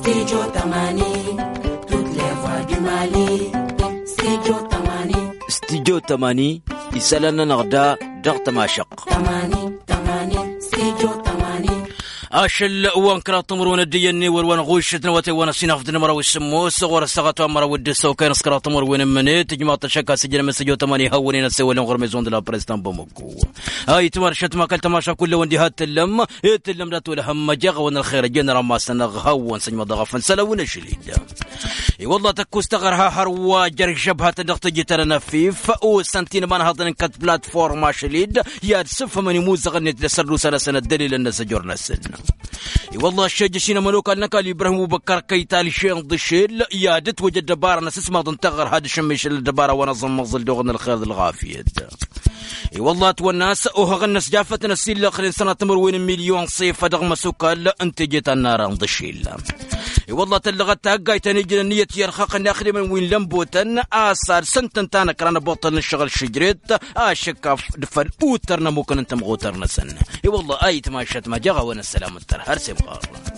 Studio Tamani, toutes les voix du Mali. Studio Tamani. Studio Tamani, isalana narda dar tamashaq. Tamani, Studio Tamani. أشل وانكرا تمرون الديني وروان غوشتنا وتوانا سينافدنا مرا والسموس غور السغاتوا مرا ودسو كاين سكرا تمر وين منيت جماعة الشكا سجل مسجو تماني هونين السوالين غور ميزون دلا بريستان بومكو هاي تمارشت ما كل تماشا كل وندي هات اللم يتلم لا تول هم جغ ون الخير جنرا ما سنغهون سنما ضغفن سلون شليد اي والله تكو استغرها هروا جرك شبهه تدقتجي ترنفيف او سنتين ما هضن كت بلاتفورم شليد يا سف من موزغ نتسرلو سنه الدليل ان سجرنا السن والله الشجشين ملوك أنك إبراهيم وبكر كيتالي شيء ضشيل يادت وجد دبارة نسس ما تنتغر هذا شميش الدبارة ونظم مغزل دوغن الخير الغافية والله توناس وهغنس جافة نسيل لآخر سنة تمر وين مليون صيفة دغم سكال انت جيت النار ضشيل والله تلغت تاقاي تنجل النية يرخاق ناخري من وين لمبوتن آسار سنتن تانا كرانا بوطن الشغل شجريت شكاف دفل اوترنا ممكن انت مغوترنا سنة والله اي تماشت ما جغا وانا السلام الترهر سيبقى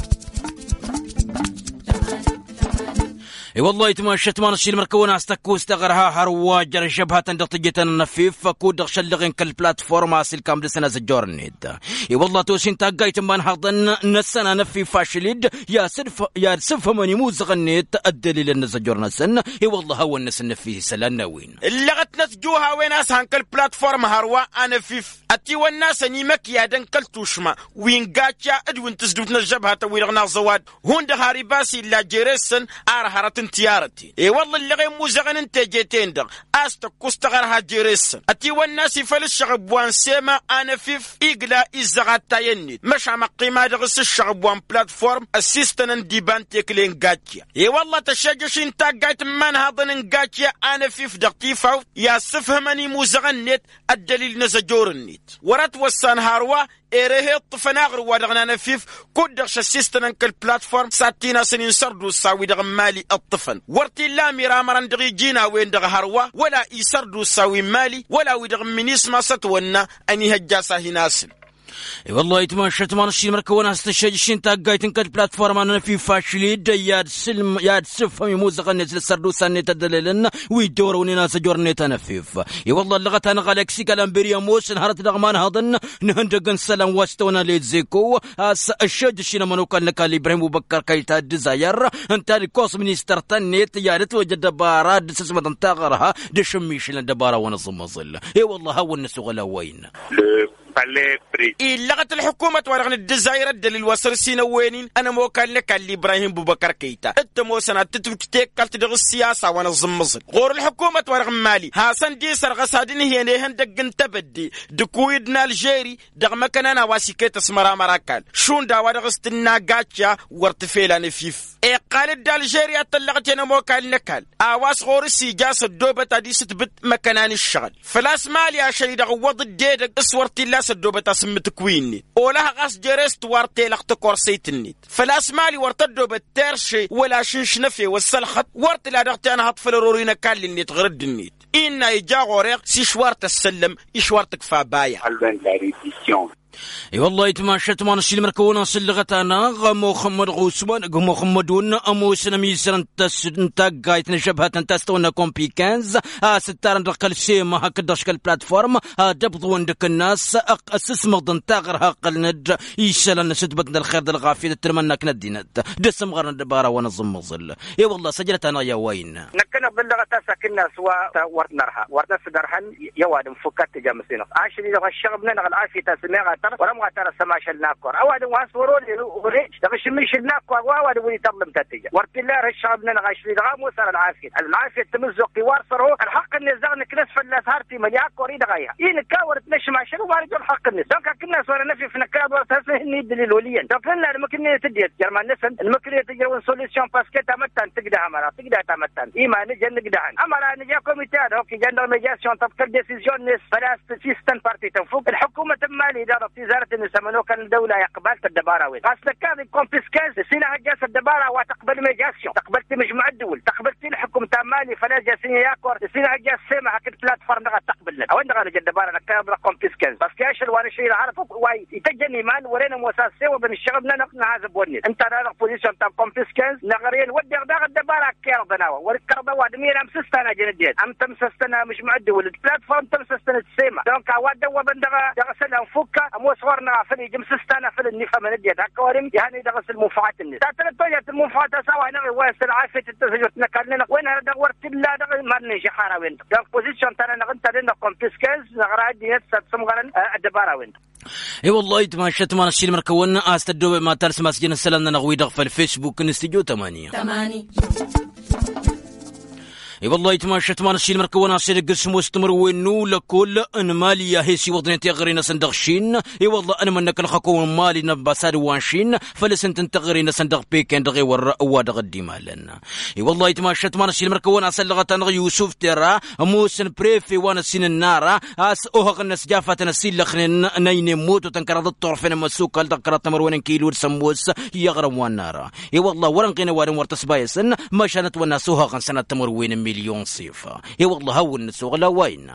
والله يتماشت ما نشيل مركونا استكو استغرها هرواجر شبهة تندقتجتنا نفيف كود شلغين كل بلاتفورم اسيل كام دسنا زجورنيد والله توسين تاقايت من هضن نسنا نفي فاشليد يا سف من يموز غنيت الدليل ان زجورنا سن والله هو الناس نفي سلنا وين اللغت نسجوها وين اسهن كل بلاتفورم هروا انا فيف اتي والناس نيمك يا دنكل توشما وين قاتشا ادوين تسدوتنا الجبهة ويرغنا زواد هون دهاري باسي لا جيرسن ارهرت تيارتي والله اللي غير موزغن انت جيتين دغ استك استغرها جيرس اتي والناس فالشعب وان سيما انا فيف اقلا ازغات تايني مش عم قيمه دغس الشعب وان بلاتفورم اسيستن ديبان تكلين غاتيا والله تشجش انت قايت من هذا غاتيا انا فيف دقيفه يا سفهمني موزغن نت الدليل نزجور النت ورات وسان هاروا إيريه الطفناغر ودغنا نفيف كودغش السيستن كل بلاتفورم ساتينا سنين سردو ساوي دغ مالي الطفن ورتي لا ميرامران دغي جينا وين دغ هروا ولا يسردو ساوي مالي ولا ويدغ منيس ما ستونا اني هجاسا هناسن والله يتماشى تمانشي مركونا استشجشين تاقايتن كل بلاتفورم انا في فاشليد ياد سلم ياد سفهم يموزغ نزل سردو سنه تدللن ويدوروني ناس جورني تنفيف والله لغت انا غالكسي كلام برياموس نهارت دغمان هضن نهندقن سلام واستونا ليزيكو الشجشين منوك انك ابراهيم وبكر كيتا ديزاير انت الكوس منستر تنيت يارت وجد باراد سسمه تنتغرها دشميش لندباره ونظم ظل والله هو الناس غلا وين لغت الحكومة ورغن الدزاير الدليل وصل سينا وينين أنا موكل لك اللي إبراهيم بوبكر كيتا أنت موسنا تتوكتيك كالت دغ السياسة وانا الزمزل غور الحكومة ورغن مالي هاسان دي سرغسادين هي نيهن دقن تبدي دكويدنا الجيري دغ مكاننا واسيكيت اسمرا مراكال شون دا ورغست الناقاتيا وارتفيلا نفيف قال الجيري أطلقت أنا موكل نكال آواس غور السيجاس الدوبة تادي ستبت مكانان الشغل فلاس مالي عشان دغ وضد ديدك اسورتي الله سدوبة تسمت كويني ولا غاس جرست وارتي لقت كورسيتني فلاس مالي ورتدو بالترشي ولا شنش نفي والسلخت ورت لا دغتي انا هطفل رورينا كان اللي تغرد النيت ان يجا غوريق سي شوارت السلم يشوارتك فابايا والله يتماشى تمانشي المركونا سلغتانا محمد غوسمان محمدون اموسنا ميسرن تاقايت نشبهة تستونا كومبيكانز ستارن رقل سيما هكداش كالبلاتفورم دبضو عندك الناس اسس مغضن تاغر هاقل ند يشلن ستبتنا الخير دالغافية ترمناك ندينت دسم غير ندبارة ونظم مظل والله سجلت انا يا وين نكنا بلغتا ساكننا سوا ورنا سدرحن يواد مفكات تجامسينا عاشني لغا الشغب نغل عافية تسميغا ورمغا ترى سماش الناكور اواد واسورو لي وريج تغشمش الناكور واواد ولي تظلم تتجا ورت الله الشعب نغاش لي غامو صار العافيه تمزق وارصرو الحق النزاغ نكنس فلا سهرتي من ياكور يدغيا ان كاور تنش ما شنو وارد الحق الناس دونك كنا صار نفي في نكاد ورثه ني دليل وليا دونك لنا الممكن تديت جرمان نسن الممكن تجرون سوليوشن باسكت تمتن تقدها مرا تقدها تمتن ايما نجي نقدهن اما نجي كوميتي اوكي جندر ميجاسيون تفكر ديسيجن فلاس سيستم بارتي تنفوق الحكومه المالي دار وزارة نسمنو كان دولة يقبل الدبارة وين قصدك كان كونفيسكاز سينا جاس الدبارة وتقبل ميجاسيون تقبلت مجمع الدول تقبلت الحكومة مالي فلا جاسين ياكور سينا جاس سيما هكذا بلاتفورم نغا تقبل لنا وين نغا الدبارة نكابل كونفيسكاز بس كاش الوان شيء عارف واي يتجني مان ورينا موساسي وبن الشغبنا نقنا هذا بوني انت انا بوزيشن تاع كونفيسكاز نغرين ودي غدا الدبارة كيرضنا وركربا وادمير امسستنا جنديت ام تمسستنا مجمع الدول البلاتفورم تمسستنا السيما دونك واد وبندغا دغسنا نفكا مو صورنا في جمسستنا في النفا من الديت هكورم يعني دغس المنفعات الناس تاعت المنفعات سوا هنا واسل عافيه التسجل نكلنا وين هذا دورت لا ما نجي حاره وين دونك بوزيشن تاعنا نغنت لنا كونفيسكاز نغرا ديت سمغرن الدبارة وين اي والله تماشت ما نشيل مركونا استدو ما ترس مسجن السلام نغوي دغ في الفيسبوك نستيجو 8 اي والله تماشت ما نشيل مركونا سيد قسم مستمر وينو لكل ان ماليا هيسي وضنين تغرينا صندغشين اي والله انا منك الحكومه مالي نباساد وانشين فلسنت تغرينا صندغ بيكن دغي ور وادغ ديمالنا اي والله تماشت ما نشيل مركونا سلغت ان يوسف ترى موسن بريفي وانا سين النار اس اوه الناس جافه نسيل لخن نين موت وتنكر الطرفين مسوق الدقرات مروان كيلو سموس يغرم والنار اي والله ورنقنا وارم ورتسبايسن ما شانت والناس اوه سنه تمروين مليون صيفة اي والله هو النسوغ لا وين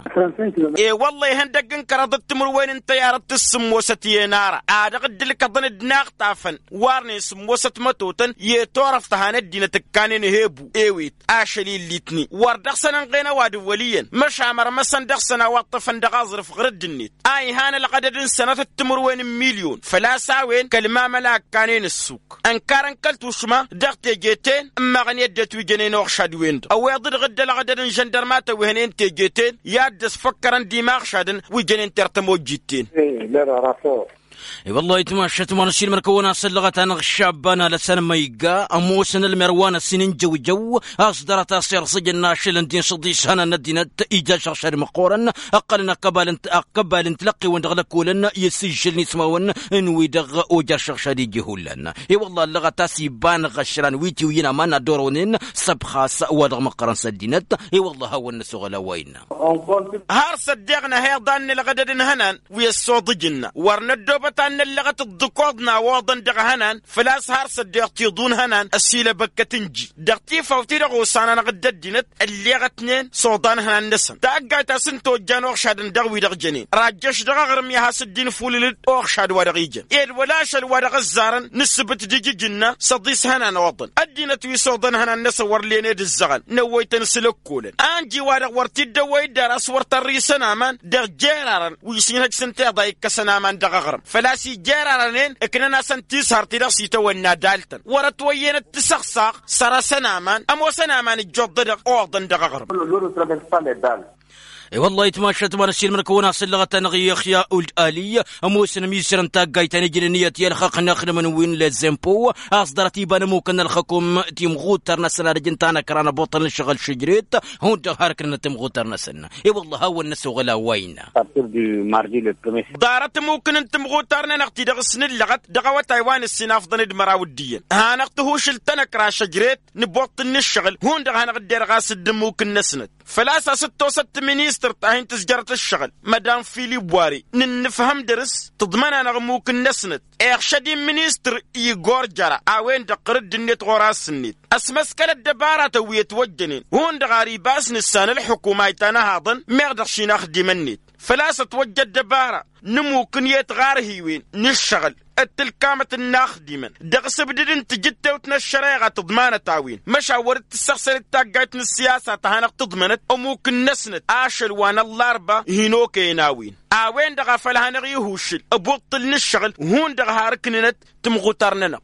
اي والله هندق انكرض التمر وين انت يا رد السموسة ينارا عاد قد لك ضن الدناغ طافن وارني سموسة متوتن يتورف تهان الدين تكانين هيبو ايويت اشلي الليتني واردق سنة غينا واد وليا مش عمر مسن دق سنة وطفن دغازر في غرد النيت اي هانا لقد سنة التمر وين مليون فلا ساوين كلمة ملاك كانين السوق انكارن كلت وشما دغت جيتين اما غني يدت وجنين وخشاد وين او يضر غد لغدن جندرمات وهنين تيجيتين يادس فكرن دماغ شادن وجنين ترتمو جيتين لا رافو اي والله يتماشت ما نشيل مركونا سلغت انا الشابانا لسان ميقا اموسن المروان السنين جو اصدرت اصير سجن ناشل انتين صدي سنه ندينت ايجا شرشر مقورن اقلنا قبل تلقي وندغلكولن يسجلني سماون انوي دغ اوجر شرشر يجهولن اي والله اللغه تاسيبان غشران ويتي وينا ما ندورونين سب خاص ودغ مقرن سدينت اي والله هو النسوغ وين هار صدقنا هي ضن لغدن هنان ويسودجنا ورندوبه أن اللغة الضكوضنا واضن دغهنان فلاس هارس ديرتيضون هنان السيلة بكتنجي دغتي فوتي دغوصانا نغدد دينت اللغة اتنين صودان هنان نسن تاقا تاسن توجان وغشادن دغوي دغ جنين راجش دغغرم يهاس الدين فوللد وغشاد ودغيجن إيد ولاش الودغ الزارن نسبت ديجي جنة صديس هنان واضن الدينة ويصودان هنان نسور لينيد الزغن نويتن سلوكولن انجي ودغ ورتي دوي دارس ورطري سنامان دغ جيرارن ويسينك سنتي ضايك كسنامان دغغرم فلاسي جيرارنين اكننا سنتيس هارتيرسي تونا دالتن ورتوين التسخساق سرا سنامان امو سنامان الجود دغ اوضن دغغرم اي والله يتماشت ما نشيل مركونا سلغه نغي خيا ولد الي اموسن ميسرن تاقاي تنجي نيتي الخق ناخذ من وين لازمبو اصدرتي بان ممكن الحكم تيم غوتر نسنا رجنتانا كرانا بوطن الشغل شجريت هون هاركنا تيم غوتر نسنا اي والله هو الناس غلا وين دارت ممكن انت مغوترنا نقتي دغ سن اللغت دغوا تايوان السناف ضند مراوديا ها نقته شلتنا كرا شجريت نبوطن الشغل هون دغ نقدر غاس ممكن نسنت فلاسا 6 مينيستر تاهين تسجرة الشغل مدام فيلي بواري نفهم درس تضمن انا ممكن نسنت اخشدي مينيستر يغور جرا اوين دقرد النت غراس النت اسمسكل الدبارة تويت وجنين هون دغاري باس نسان الحكومة يتانا هاضن ميغدخشي نخدم النت فلاسا توجد دبارة نموكن يتغار وين نشغل التلكامة الناخدمن دغس بددن تجدت وتنشريغة تضمانة تاوين مشاورت السخسر التاقايت السياسة تهانق تضمنت وممكن نسنت آشل وانا اللاربة هينوك يناوين اوين دغا فلهانغ يهوشل ابوطل نشغل هون دغا هاركننت تمغوترننق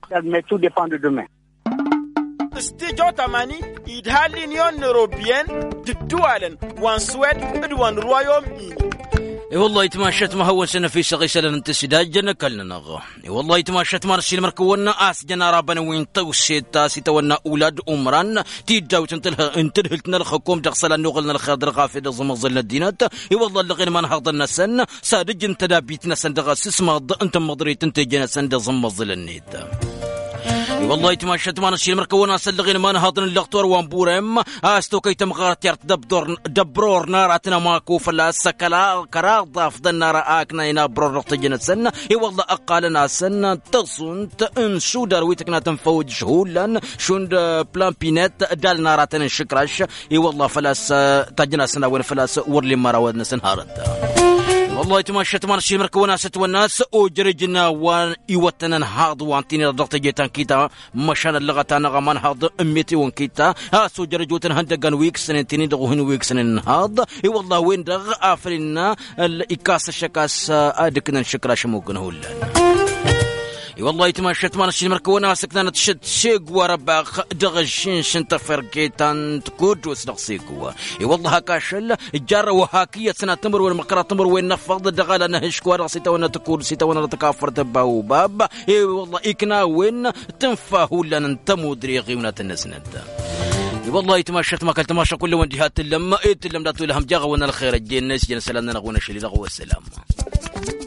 استيجو تماني يدها لينيون نوروبيان تدوالن وان سويد ادوان رويوم اي والله يتماشت ما هو سنة في سغيسة لننتسداج جنة كلنا نغا اي والله يتماشت ما رسيل مركونا آس جنا رابنا وين توسيت تاسي تونا أولاد أمران تيجا وتنتلهلتنا الحكومة تغسل النغلنا الخضر غافد زمزل الدينات اي والله اللي غير ما نحضرنا سن سادج انت دابيتنا سندغا سسما انت مضريت انت جنا سند زمزل النيت والله يتمشت ما نشيل مركونا سلغين ما نهضن اللغتور وانبورم استو كي تمغارت يرت دبرور ناراتنا ماكو فلا سكلا كراض فضل نار اكنا ينا برور نقطجنا سنة اي والله اقالنا سنة تصن تنشو دارويتكنا تنفوج شهولا شوند بلان بينات دال ناراتنا شكراش اي والله فلاس تجنا سنة وين فلاس ورلي مراودنا سنهارت والله تمشت ما نشيل مركونا ست والناس وجرجنا وان يوتنا نهاض وانتيني ضغط جيتان كيتا مشان اللغة انا غمان هاض اميتي وان كيتا سو جرجوتن هندقان ويك سنتيني دغوهن ويك سنين نهاض اي والله وين دغ افرنا الاكاس الشكاس ادكنا نشكرا شموكن هولا والله يتمشت ما نشيل مركونا سكنا تشد شيق ورباخ دغشين شنت فرقيتان تكود وسنقسيقوا والله هكاشل الجارة وهاكية سنة تمر والمقرة تمر وين نفض دغالا نهشكوا راسيتا وانا تكود سيتا وانا تكافر تباو باب والله إكنا وين تنفاهو لنا نتمو دريغي ونتنسند والله يتمشت ما كنت تماشى كل وجهات اللمة لا تقول لهم جاغا وانا الخير الجين ناس جن سلامنا نغونا شلي لغو السلام